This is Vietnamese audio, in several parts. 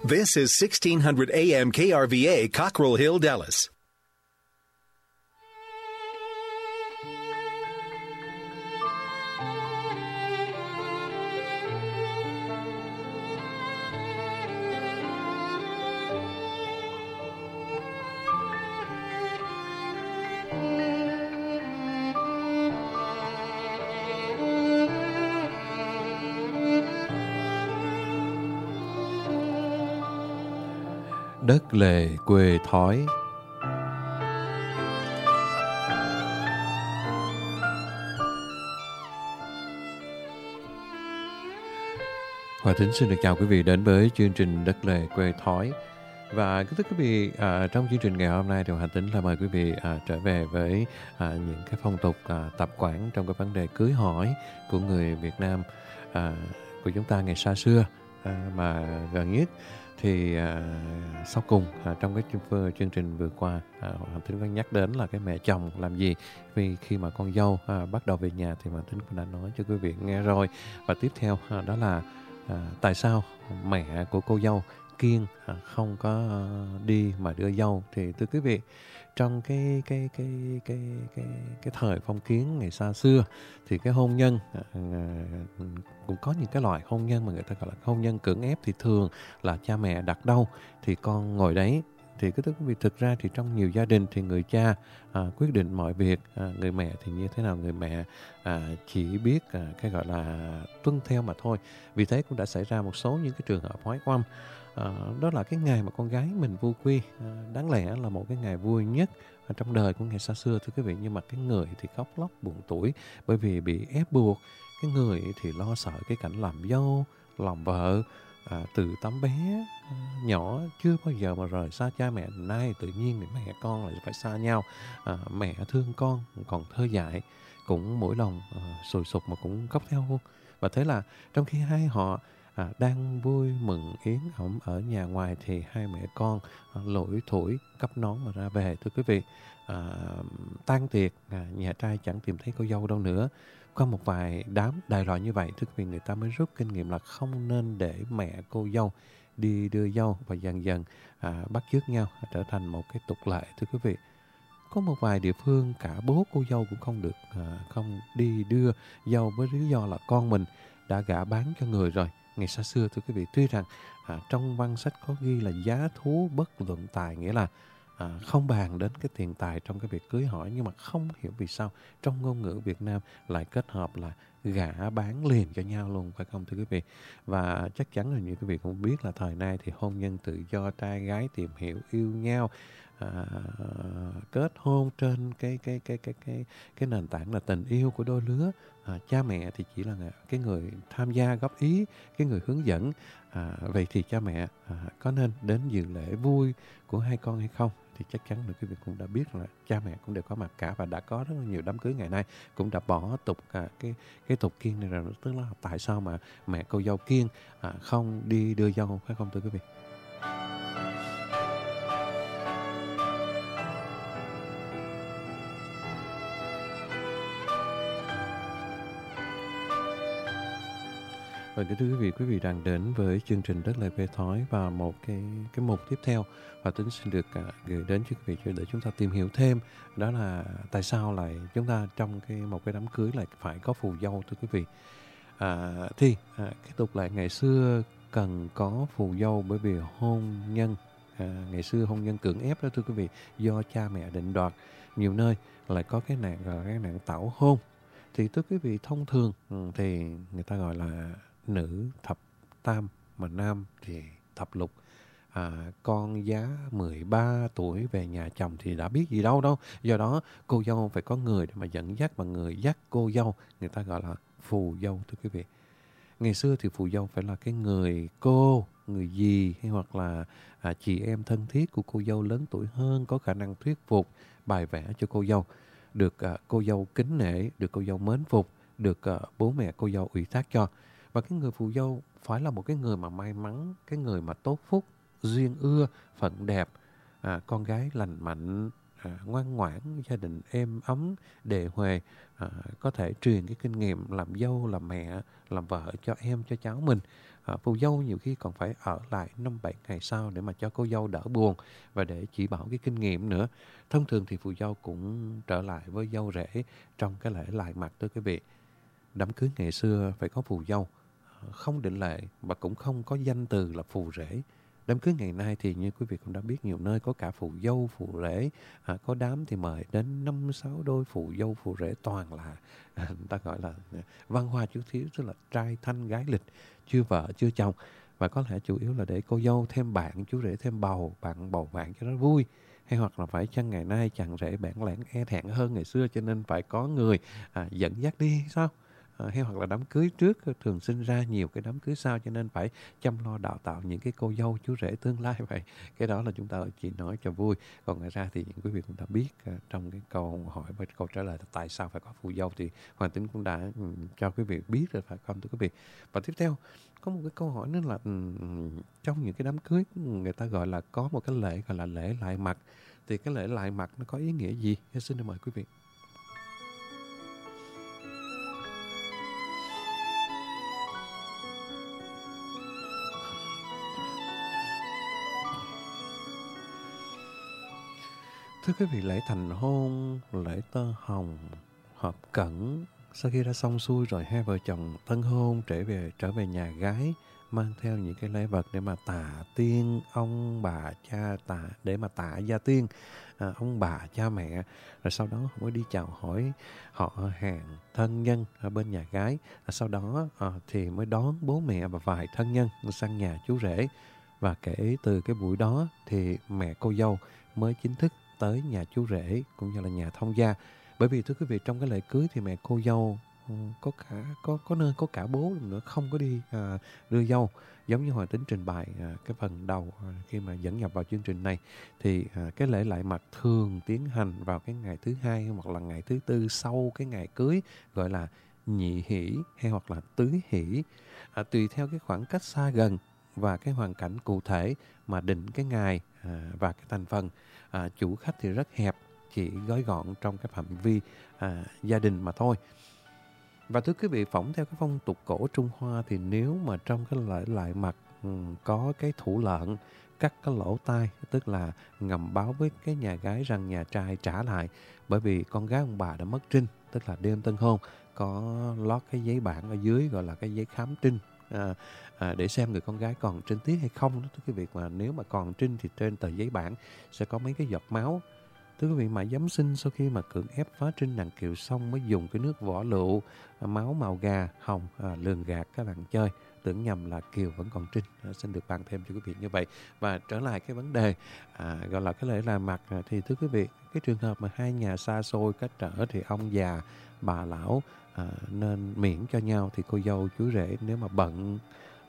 This is 1600 AM KRVA, Cockrell Hill, Dallas. Đất lề quê thói. Hòa Thính xin được chào quý vị đến với chương trình Đất lề quê thói. Và kính thưa quý vị, trong chương trình ngày hôm nay thì Hòa Thính là mời quý vị trở về với những cái phong tục tập quán trong cái vấn đề cưới hỏi của người Việt Nam của chúng ta ngày xa xưa, mà gần nhất thì sau cùng trong cái chương trình vừa qua, Hoàng Thính có nhắc đến là cái mẹ chồng làm gì vì khi mà con dâu bắt đầu về nhà thì Hoàng Thính cũng đã nói cho quý vị nghe rồi. Và tiếp theo đó là tại sao mẹ của cô dâu kiêng không có đi mà đưa dâu. Thì thưa quý vị, trong cái thời phong kiến ngày xa xưa thì cái hôn nhân cũng có những cái loại hôn nhân mà người ta gọi là hôn nhân cưỡng ép, thì thường là cha mẹ đặt đâu thì con ngồi đấy. Thì cái thưa quý vị, thực ra thì trong nhiều gia đình thì người cha quyết định mọi việc, người mẹ thì như thế nào, người mẹ chỉ biết cái gọi là tuân theo mà thôi. Vì thế cũng đã xảy ra một số những cái trường hợp oái oăm. Đó là cái ngày mà con gái mình vu quy, đáng lẽ là một cái ngày vui nhất trong đời của ngày xa xưa thưa quý vị, nhưng mà cái người thì khóc lóc buồn tủi bởi vì bị ép buộc, cái người thì lo sợ cái cảnh làm dâu làm vợ từ tấm bé nhỏ chưa bao giờ mà rời xa cha mẹ, nay tự nhiên thì mẹ con lại phải xa nhau. Mẹ thương con còn thơ dại cũng mỗi lòng sùi sụp mà cũng khóc theo luôn. Và thế là trong khi hai họ đang vui mừng yến ẩm ở nhà ngoài thì hai mẹ con lủi thủi cắp nón mà ra về thưa quý vị. Tan tiệc, nhà trai chẳng tìm thấy cô dâu đâu nữa. Có một vài đám đại loại như vậy thưa quý vị, người ta mới rút kinh nghiệm là không nên để mẹ cô dâu đi đưa dâu, và dần dần bắt chước nhau trở thành một cái tục lệ thưa quý vị. Có một vài địa phương cả bố cô dâu cũng không được không đi đưa dâu với lý do là con mình đã gả bán cho người rồi. Ngày xa xưa thưa quý vị, tuy rằng trong văn sách có ghi là giá thú bất luận tài, nghĩa là không bàn đến cái tiền tài trong cái việc cưới hỏi, nhưng mà không hiểu vì sao trong ngôn ngữ Việt Nam lại kết hợp là gả bán liền cho nhau luôn, phải không thưa quý vị? Và chắc chắn là như quý vị cũng biết là thời nay thì hôn nhân tự do, trai gái tìm hiểu yêu nhau, kết hôn trên cái nền tảng là tình yêu của đôi lứa. Cha mẹ thì chỉ là cái người tham gia góp ý, cái người hướng dẫn. Vậy thì cha mẹ có nên đến dự lễ vui của hai con hay không? Thì chắc chắn là quý vị cũng đã biết là cha mẹ cũng đều có mặt cả, và đã có rất là nhiều đám cưới ngày nay cũng đã bỏ tục cái tục kiêng này rồi. Tức là tại sao mà mẹ cô dâu kiêng không đi đưa dâu, phải không thưa quý vị? Và thưa quý vị đang đến với chương trình Đất Lề Quê Thói, và một cái mục tiếp theo và Tính xin được gửi đến cho quý vị để chúng ta tìm hiểu thêm, đó là tại sao lại chúng ta trong một cái đám cưới lại phải có phù dâu thưa quý vị. Cái tục lệ ngày xưa cần có phù dâu bởi vì hôn nhân ngày xưa hôn nhân cưỡng ép đó thưa quý vị, do cha mẹ định đoạt. Nhiều nơi lại có cái nạn gọi là cái nạn tảo hôn. Thì thưa quý vị, thông thường thì người ta gọi là nữ thập tam mà nam thì thập lục. Con giá 13 tuổi về nhà chồng thì đã biết gì đâu. Do đó cô dâu phải có người để mà dẫn dắt, và người dắt cô dâu người ta gọi là phù dâu thưa quý vị. Ngày xưa thì phù dâu phải là cái người cô, người dì hay hoặc là chị em thân thiết của cô dâu lớn tuổi hơn, có khả năng thuyết phục, bài vẽ cho cô dâu, được cô dâu kính nể, được cô dâu mến phục, được bố mẹ cô dâu ủy thác cho. Và cái người phù dâu phải là một cái người mà may mắn, cái người mà tốt phúc, duyên ưa, phận đẹp, con gái lành mạnh, ngoan ngoãn, gia đình êm ấm, đề huề, có thể truyền cái kinh nghiệm làm dâu, làm mẹ, làm vợ cho em, cho cháu mình. Phù dâu nhiều khi còn phải ở lại 5-7 ngày sau để mà cho cô dâu đỡ buồn và để chỉ bảo cái kinh nghiệm nữa. Thông thường thì phù dâu cũng trở lại với dâu rể trong cái lễ lại mặt đó quý vị. Đám cưới ngày xưa phải có phù dâu, không định lệ và cũng không có danh từ là phù rể. Đám cưới ngày nay thì như quý vị cũng đã biết, nhiều nơi có cả phù dâu, phù rể, có đám thì mời đến 5-6 đôi phù dâu, phù rể, toàn là người ta gọi là văn hoa chút xíu, tức là trai thanh gái lịch, chưa vợ chưa chồng. Và có lẽ chủ yếu là để cô dâu thêm bạn, chú rể thêm bầu, bạn bầu bạn cho nó vui. Hay hoặc là phải chăng ngày nay chàng rể bản lãng e thẹn hơn ngày xưa cho nên phải có người dẫn dắt đi sao? Hay hoặc là đám cưới trước thường sinh ra nhiều cái đám cưới sau cho nên phải chăm lo đào tạo những cái cô dâu chú rể tương lai vậy. Cái đó là chúng ta chỉ nói cho vui. Còn ngoài ra thì những quý vị cũng đã biết trong cái câu hỏi và câu trả lời là tại sao phải có phù dâu thì Hoàng Tính cũng đã cho quý vị biết rồi phải không thưa quý vị. Và tiếp theo có một cái câu hỏi nữa là trong những cái đám cưới người ta gọi là có một cái lễ gọi là lễ lại mặt. Thì cái lễ lại mặt nó có ý nghĩa gì? Tôi xin được mời quý vị. Thưa quý vị, lễ thành hôn, lễ tơ hồng, hợp cẩn, sau khi đã xong xuôi rồi hai vợ chồng tân hôn trở về nhà gái, mang theo những cái lễ vật để mà tạ tiên ông bà cha, để mà tạ gia tiên ông bà cha mẹ, rồi sau đó mới đi chào hỏi họ hàng thân nhân ở bên nhà gái, sau đó thì mới đón bố mẹ và vài thân nhân sang nhà chú rể. Và kể từ cái buổi đó thì mẹ cô dâu mới chính thức tới nhà chú rể cũng như là nhà thông gia. Bởi vì thưa quý vị, trong cái lễ cưới thì mẹ cô dâu có nơi có cả bố nữa, không có đi đưa dâu. Giống như Hoàng Tính trình bày cái phần đầu khi mà dẫn nhập vào chương trình này thì cái lễ lại mặt thường tiến hành vào cái ngày thứ 2 hoặc là ngày thứ 4 sau cái ngày cưới, gọi là nhị hỷ hay hoặc là tứ hỷ, tùy theo cái khoảng cách xa gần và cái hoàn cảnh cụ thể mà định cái ngày và cái thành phần. Chủ khách thì rất hẹp, chỉ gói gọn trong cái phạm vi gia đình mà thôi. Và thưa quý vị, phỏng theo cái phong tục cổ Trung Hoa thì nếu mà trong cái lễ lại mặt có cái thủ lợn cắt cái lỗ tai, tức là ngầm báo với cái nhà gái rằng nhà trai trả lại, bởi vì con gái ông bà đã mất trinh, tức là đêm tân hôn có lót cái giấy bản ở dưới gọi là cái giấy khám trinh, để xem người con gái còn trinh tiết hay không. Thưa quý vị, mà nếu mà còn trinh thì trên tờ giấy bản sẽ có mấy cái giọt máu. Thưa quý vị, mà giám sinh sau khi mà cưỡng ép phá trinh nàng kiều xong mới dùng cái nước vỏ lựu, máu màu gà hồng lường gạt các bạn chơi, tưởng nhầm là kiều vẫn còn trinh. Xin được ban thêm cho quý vị như vậy. Và trở lại cái vấn đề gọi là cái lễ là mặt thì thưa quý vị, cái trường hợp mà hai nhà xa xôi cách trở thì ông già bà lão nên miễn cho nhau, thì cô dâu chú rể nếu mà bận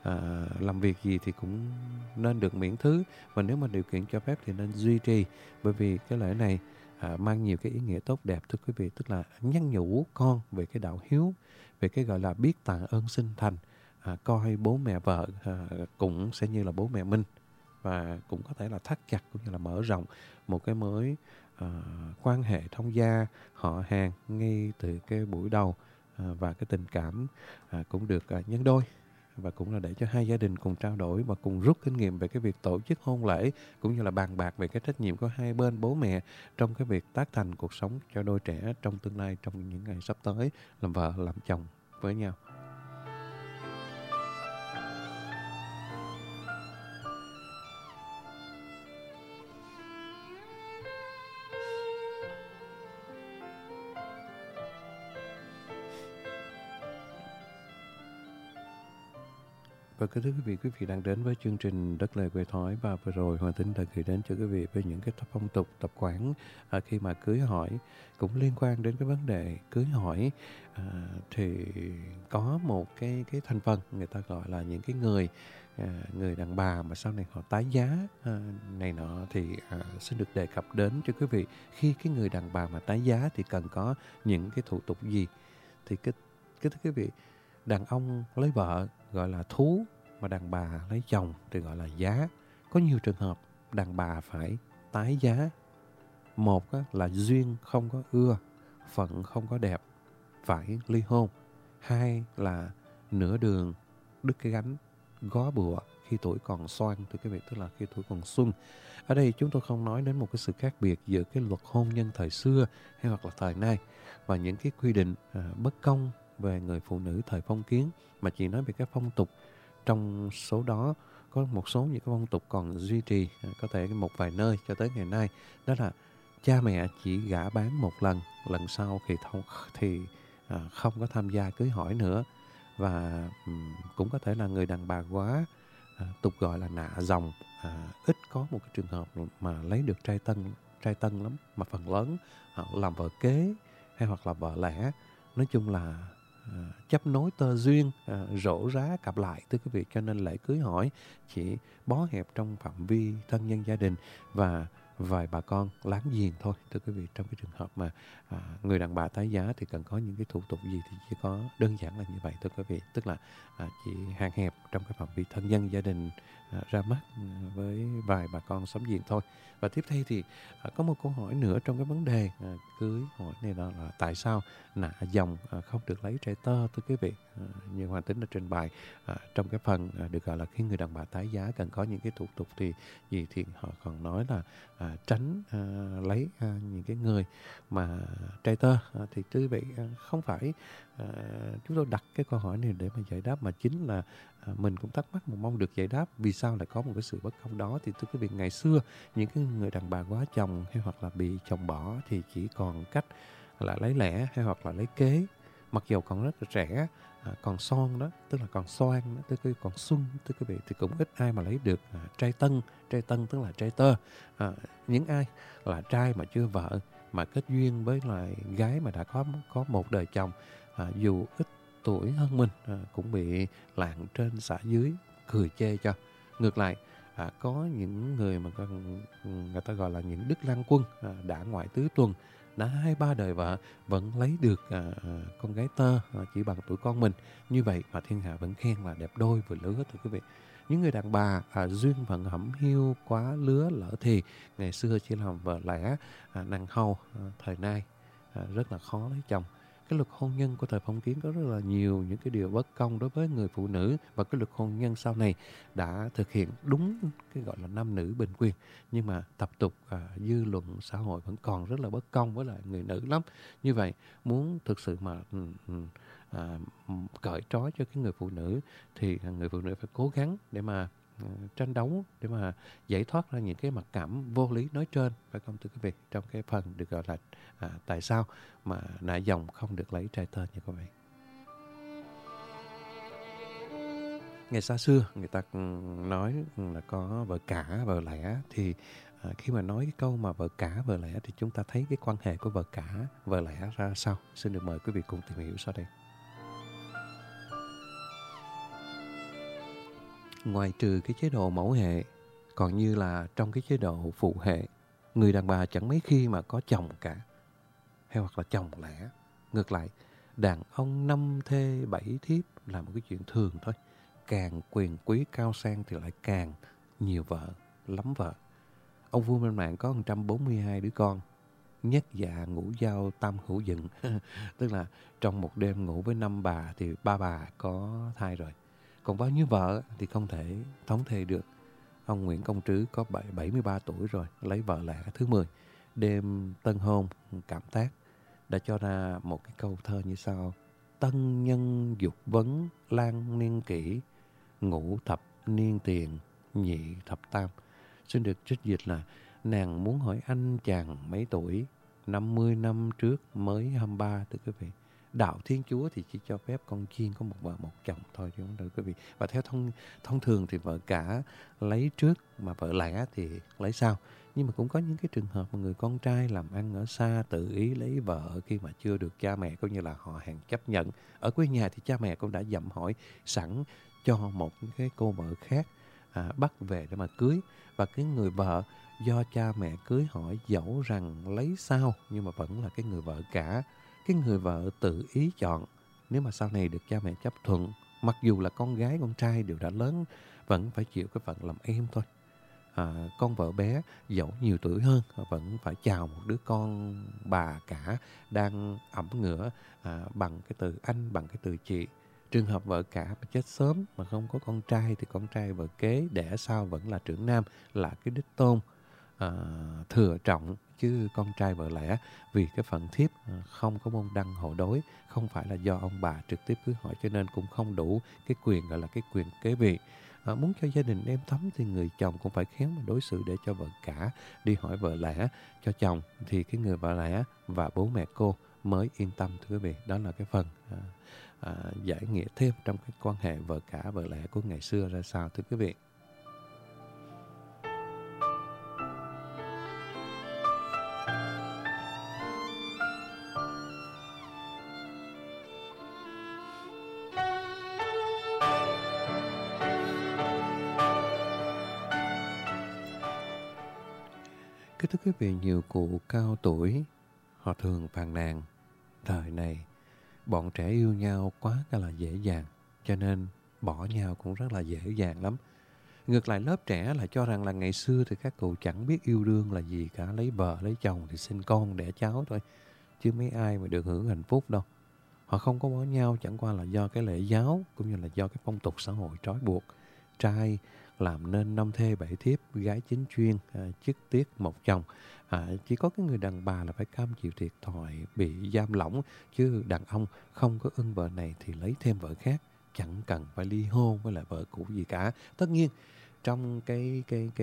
làm việc gì thì cũng nên được miễn thứ, và nếu mà điều kiện cho phép thì nên duy trì, bởi vì cái lễ này mang nhiều cái ý nghĩa tốt đẹp thưa quý vị, tức là nhắn nhủ con về cái đạo hiếu, về cái gọi là biết tạ ơn sinh thành, coi bố mẹ vợ cũng sẽ như là bố mẹ mình, và cũng có thể là thắt chặt cũng như là mở rộng một cái mới quan hệ thông gia họ hàng ngay từ cái buổi đầu, và cái tình cảm cũng được nhân đôi, và cũng là để cho hai gia đình cùng trao đổi và cùng rút kinh nghiệm về cái việc tổ chức hôn lễ, cũng như là bàn bạc về cái trách nhiệm của hai bên bố mẹ trong cái việc tác thành cuộc sống cho đôi trẻ trong tương lai, trong những ngày sắp tới làm vợ làm chồng với nhau. Và kính thưa quý vị đang đến với chương trình Đất Lời Quê Thói, và vừa rồi Hoàng Tính đã gửi đến cho quý vị với những cái phong tục tập quán khi mà cưới hỏi, cũng liên quan đến cái vấn đề cưới hỏi thì có một cái thành phần người ta gọi là những cái người đàn bà mà sau này họ tái giá này nọ, thì xin được đề cập đến cho quý vị. Khi cái người đàn bà mà tái giá thì cần có những cái thủ tục gì? Thì thưa quý vị, đàn ông lấy vợ gọi là thú, mà đàn bà lấy chồng thì gọi là giá. Có nhiều trường hợp đàn bà phải tái giá Một á, là duyên không có ưa, phận không có đẹp, phải ly hôn. Hai là nửa đường đứt cái gánh, gó bụa khi tuổi còn xoan, thưa quý vị, tức là khi tuổi còn xuân. Ở đây chúng tôi không nói đến một cái sự khác biệt giữa cái luật hôn nhân thời xưa hay hoặc là thời nay và những cái quy định bất công về người phụ nữ thời phong kiến, mà chỉ nói về cái phong tục. Trong số đó có một số những cái phong tục còn duy trì, có thể một vài nơi cho tới ngày nay, đó là cha mẹ chỉ gả bán một lần sau thì không có tham gia cưới hỏi nữa. Và cũng có thể là người đàn bà quá, tục gọi là nạ dòng, ít có một cái trường hợp mà lấy được trai tân lắm, mà phần lớn họ làm vợ kế hay hoặc là vợ lẽ. Nói chung là chấp nối tơ duyên, rổ rá cặp lại, thưa quý vị. Cho nên lễ cưới hỏi chỉ bó hẹp trong phạm vi thân nhân gia đình và vài bà con láng giềng thôi, thưa quý vị. Trong cái trường hợp mà người đàn bà tái giá thì cần có những cái thủ tục gì thì chỉ có đơn giản là như vậy, thưa quý vị. Tức là chỉ hạn hẹp trong cái phạm vi thân nhân gia đình ra mắt với vài bà con xóm giềng thôi. Và tiếp theo thì có một câu hỏi nữa trong cái vấn đề cưới hỏi này, đó là tại sao nạ dòng không được lấy trai tơ, thưa quý vị. Như Hoàng Tính đã trình bày trong cái phần được gọi là khi người đàn bà tái giá cần có những cái thủ tục thì họ còn nói là tránh lấy những cái người mà trai tơ. Thì thưa quý vị, không phải chúng tôi đặt cái câu hỏi này để mà giải đáp, mà chính là mình cũng thắc mắc mà mong được giải đáp vì sao lại có một cái sự bất công đó. Thì thưa quý vị, ngày xưa những cái người đàn bà quá chồng hay hoặc là bị chồng bỏ thì chỉ còn cách là lấy lẻ hay hoặc là lấy kế, mặc dù còn rất là trẻ, còn son đó, tức là còn xoan đó, tức là còn xuân, thưa quý vị, thì cũng ít ai mà lấy được trai tân tức là trai tơ. Những ai là trai mà chưa vợ mà kết duyên với lại gái mà đã có một đời chồng, dù ít tuổi hơn mình, cũng bị làng trên xã dưới cười chê cho. Ngược lại, có những người mà người ta gọi là những đức lang quân, đã ngoại tứ tuần, đã 2-3 đời vợ vẫn lấy được con gái tơ chỉ bằng tuổi con mình. Như vậy mà thiên hạ vẫn khen là đẹp đôi vừa lứa, thưa quý vị. Những người đàn bà duyên phận hẩm hiu quá lứa lỡ thì ngày xưa chỉ làm vợ lẽ nàng hầu, thời nay rất là khó lấy chồng. Cái luật hôn nhân của thời phong kiến có rất là nhiều những cái điều bất công đối với người phụ nữ, và cái luật hôn nhân sau này đã thực hiện đúng cái gọi là nam nữ bình quyền, nhưng mà tập tục dư luận xã hội vẫn còn rất là bất công với lại người nữ lắm. Như vậy muốn thực sự mà cởi trói cho cái người phụ nữ thì người phụ nữ phải cố gắng để mà tranh đấu, để mà giải thoát ra những cái mặc cảm vô lý nói trên, phải không thưa quý vị, trong cái phần được gọi là tại sao mà nạ dòng không được lấy trai tơ như quý vị. Ngày xa xưa người ta nói là có vợ cả vợ lẽ, thì khi mà nói cái câu mà vợ cả vợ lẽ thì chúng ta thấy cái quan hệ của vợ cả vợ lẽ ra sao. Xin được mời quý vị cùng tìm hiểu sau đây. Ngoài trừ cái chế độ mẫu hệ, còn như là trong cái chế độ phụ hệ, người đàn bà chẳng mấy khi mà có chồng cả, hay hoặc là chồng lẻ. Ngược lại, đàn ông 5 thê 7 thiếp là một cái chuyện thường thôi. Càng quyền quý cao sang thì lại càng nhiều vợ, lắm vợ. Ông vua Minh Mạng có 142 đứa con, nhất dạ ngũ giao tam hữu dựng. Tức là trong một đêm ngủ với 5 bà thì 3 bà có thai rồi. Còn bao nhiêu vợ thì không thể thống thê được. Ông Nguyễn Công Trứ có 73 tuổi rồi, lấy vợ lẽ thứ 10. Đêm tân hôn cảm tác đã cho ra một cái câu thơ như sau: tân nhân dục vấn lan niên kỷ, ngũ thập niên tiền nhị thập tam. Xin được trích dịch là: nàng muốn hỏi anh chàng mấy tuổi, 50 năm trước mới 23, thưa quý vị. Đạo Thiên Chúa thì chỉ cho phép con chiên có một vợ một chồng thôi, chứ không được quý vị. Và theo thông thường thì vợ cả lấy trước mà vợ lẽ thì lấy sau. Nhưng mà cũng có những cái trường hợp mà người con trai làm ăn ở xa tự ý lấy vợ khi mà chưa được cha mẹ cũng như là họ hàng chấp nhận. Ở quê nhà thì cha mẹ cũng đã dặm hỏi sẵn cho một cái cô vợ khác bắt về để mà cưới. Và cái người vợ do cha mẹ cưới hỏi dẫu rằng lấy sao nhưng mà vẫn là cái người vợ cả. Cái người vợ tự ý chọn, nếu mà sau này được cha mẹ chấp thuận, mặc dù là con gái con trai đều đã lớn, vẫn phải chịu cái phận làm em thôi. con vợ bé dẫu nhiều tuổi hơn vẫn phải chào một đứa con bà cả đang ẵm ngửa bằng cái từ anh, bằng cái từ chị. Trường hợp vợ cả mà chết sớm mà không có con trai thì con trai vợ kế đẻ sau vẫn là trưởng nam, là cái đích tôn thừa trọng, chứ con trai vợ lẽ vì cái phận thiếp không có môn đăng hộ đối, không phải là do ông bà trực tiếp cưới hỏi, cho nên cũng không đủ cái quyền gọi là cái quyền kế vị. Muốn cho gia đình êm thấm thì người chồng cũng phải khéo mà đối xử để cho vợ cả đi hỏi vợ lẽ cho chồng, thì cái người vợ lẽ và bố mẹ cô mới yên tâm, thưa quý vị. Đó là cái phần giải nghĩa thêm trong cái quan hệ vợ cả vợ lẽ của ngày xưa ra sao, thưa quý vị. Kính thưa quý vị, nhiều cụ cao tuổi họ thường phàn nàn thời này bọn trẻ yêu nhau quá là dễ dàng, cho nên bỏ nhau cũng rất là dễ dàng lắm. Ngược lại lớp trẻ lại cho rằng là ngày xưa thì các cụ chẳng biết yêu đương là gì cả, lấy vợ lấy chồng thì sinh con đẻ cháu thôi, chứ mấy ai mà được hưởng hạnh phúc đâu. Họ không có bỏ nhau chẳng qua là do cái lễ giáo cũng như là do cái phong tục xã hội trói buộc. Trai làm nên 5 thê 7 thiếp, gái chính chuyên, chức tiết một chồng. Chỉ có cái người đàn bà là phải cam chịu thiệt thòi, bị giam lỏng, chứ đàn ông không có ưng vợ này thì lấy thêm vợ khác, chẳng cần phải ly hôn với lại vợ cũ gì cả. Tất nhiên trong cái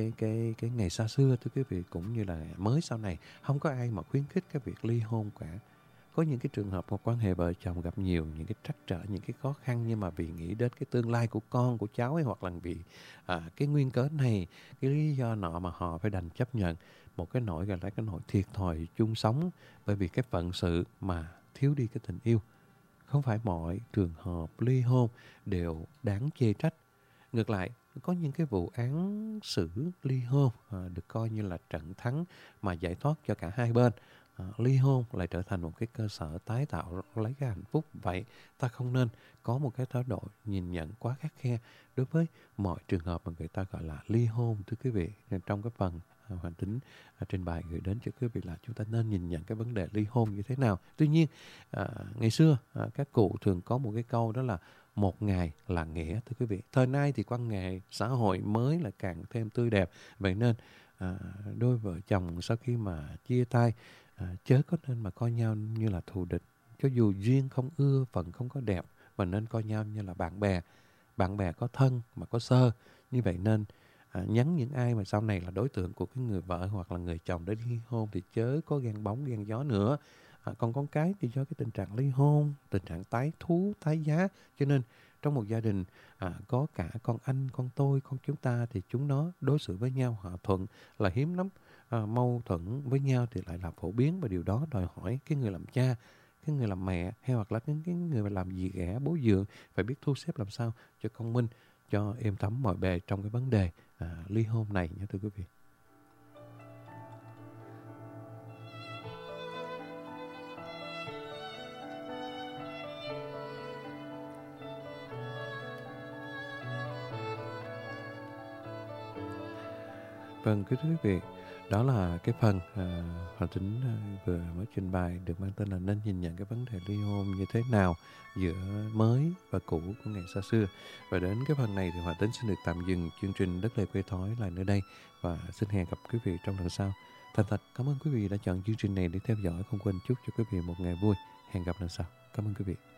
ngày xa xưa, thưa quý vị, cũng như là mới sau này, không có ai mà khuyến khích cái việc ly hôn cả. Có những cái trường hợp một quan hệ vợ chồng gặp nhiều những cái trắc trở, những cái khó khăn, nhưng mà vì nghĩ đến cái tương lai của con, của cháu ấy, hoặc là vì cái nguyên cớ này, cái lý do nọ mà họ phải đành chấp nhận một cái nỗi gọi là cái nỗi thiệt thòi chung sống, bởi vì cái phận sự mà thiếu đi cái tình yêu. Không phải mọi trường hợp ly hôn đều đáng chê trách. Ngược lại, có những cái vụ án xử ly hôn được coi như là trận thắng mà giải thoát cho cả hai bên. Ly hôn lại trở thành một cái cơ sở tái tạo lấy cái hạnh phúc. Vậy ta không nên có một cái thái độ nhìn nhận quá khắt khe đối với mọi trường hợp mà người ta gọi là ly hôn, thưa quý vị. Trong cái phần Hoàn Tính trên bài gửi đến cho quý vị là chúng ta nên nhìn nhận cái vấn đề ly hôn như thế nào. Tuy nhiên ngày xưa các cụ thường có một cái câu đó là một ngày là nghĩa, thưa quý vị. Thời nay thì quan hệ xã hội mới là càng thêm tươi đẹp. Vậy nên đôi vợ chồng sau khi mà chia tay chớ có nên mà coi nhau như là thù địch. Cho dù duyên không ưa, phận không có đẹp, mà nên coi nhau như là bạn bè. Bạn bè có thân mà có sơ. Như vậy nên nhắn những ai mà sau này là đối tượng của cái người vợ hoặc là người chồng để ly hôn thì chớ có ghen bóng ghen gió nữa. Còn con cái thì do cái tình trạng ly hôn, tình trạng tái thú, tái giá, cho nên trong một gia đình có cả con anh, con tôi, con chúng ta thì chúng nó đối xử với nhau hòa thuận là hiếm lắm. Mâu thuẫn với nhau thì lại là phổ biến, và điều đó đòi hỏi cái người làm cha, cái người làm mẹ, hay hoặc là cái người mà làm dì ghẻ bố dượng phải biết thu xếp làm sao cho công minh, cho êm thấm mọi bề trong cái vấn đề ly hôn này nha, thưa quý vị. Vâng, thưa quý vị, đó là cái phần Hoàn Tính vừa mới trình bày được mang tên là nên nhìn nhận cái vấn đề ly hôn như thế nào giữa mới và cũ của ngày xa xưa. Và đến cái phần này thì Hoàn Tính xin được tạm dừng chương trình Đất Lệ Quê Thói lại nơi đây, và xin hẹn gặp quý vị trong lần sau. Thành thật cảm ơn quý vị đã chọn chương trình này để theo dõi. Không quên chúc cho quý vị một ngày vui. Hẹn gặp lần sau. Cảm ơn quý vị.